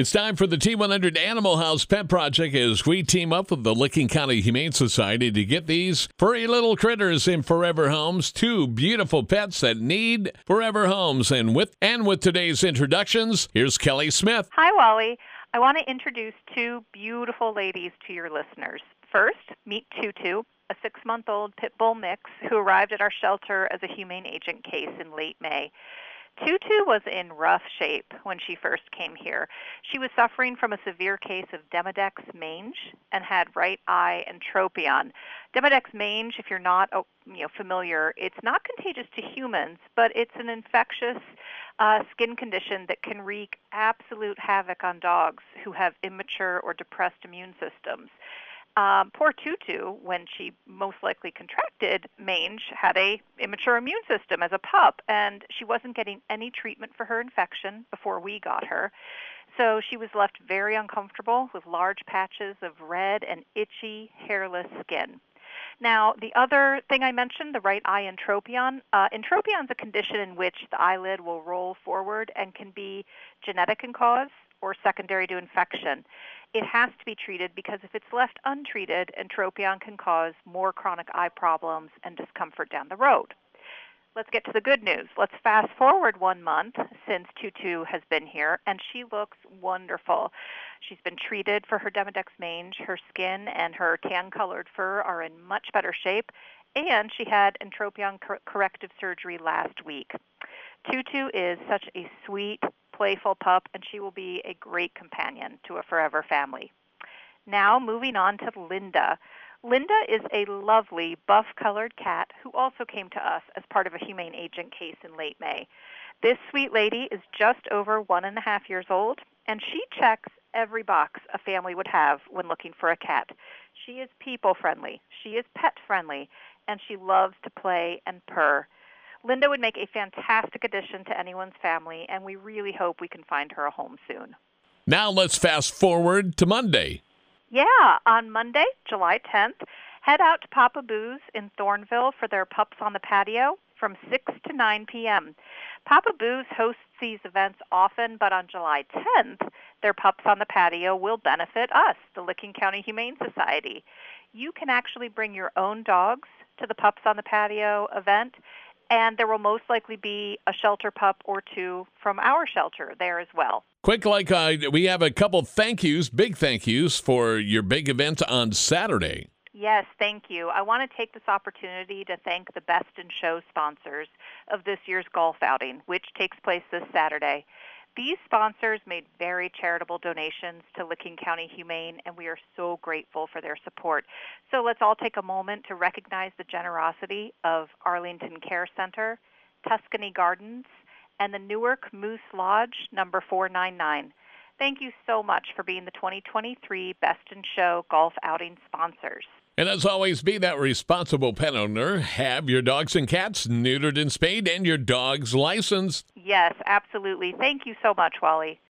It's time for the T100 Animal House Pet Project as we team up with the Licking County Humane Society to get these furry little critters in forever homes. Two beautiful pets that need forever homes. And with today's introductions, here's Kelly Smith. Hi, Wally. I want to introduce two beautiful ladies to your listeners. First, meet Tutu, a 6-month-old pit bull mix who arrived at our shelter as a humane agent case in late May. Tutu was in rough shape when she first came here. She was suffering from a severe case of Demodex mange and had right eye entropion. Demodex mange, if you're not familiar, it's not contagious to humans, but it's an infectious skin condition that can wreak absolute havoc on dogs who have immature or depressed immune systems. Poor Tutu, when she most likely contracted mange, had a immature immune system as a pup, and she wasn't getting any treatment for her infection before we got her. So she was left very uncomfortable with large patches of red and itchy, hairless skin. Now, the other thing I mentioned, the right eye entropion. Entropion is a condition in which the eyelid will roll forward and can be genetic in cause or secondary to infection. It has to be treated because if it's left untreated, entropion can cause more chronic eye problems and discomfort down the road. Let's get to the good news. Let's fast forward 1 month since Tutu has been here, and she looks wonderful. She's been treated for her Demodex mange. Her skin and her tan-colored fur are in much better shape, and she had entropion corrective surgery last week. Tutu is such a sweet, playful pup, and she will be a great companion to a forever family. Now, moving on to Linda. Linda is a lovely buff-colored cat who also came to us as part of a humane agent case in late May. This sweet lady is just over 1.5 years old, and she checks every box a family would have when looking for a cat. She is people-friendly, she is pet-friendly, and she loves to play and purr. Linda would make a fantastic addition to anyone's family, and we really hope we can find her a home soon. Now let's fast forward to Monday. Yeah, on Monday, July 10th, head out to Papa Boo's in Thornville for their Pups on the Patio from 6 to 9 p.m. Papa Boo's hosts these events often, but on July 10th, their Pups on the Patio will benefit us, the Licking County Humane Society. You can actually bring your own dogs to the Pups on the Patio event, and there will most likely be a shelter pup or two from our shelter there as well. Quick, we have a couple big thank yous for your big event on Saturday. Yes, thank you. I want to take this opportunity to thank the Best in Show sponsors of this year's golf outing, which takes place this Saturday. These sponsors made very charitable donations to Licking County Humane, and we are so grateful for their support. So let's all take a moment to recognize the generosity of Arlington Care Center, Tuscany Gardens, and the Newark Moose Lodge, number 499. Thank you so much for being the 2023 Best in Show golf outing sponsors. And as always, be that responsible pet owner. Have your dogs and cats neutered and spayed and your dog's licensed. Yes, absolutely. Thank you so much, Wally.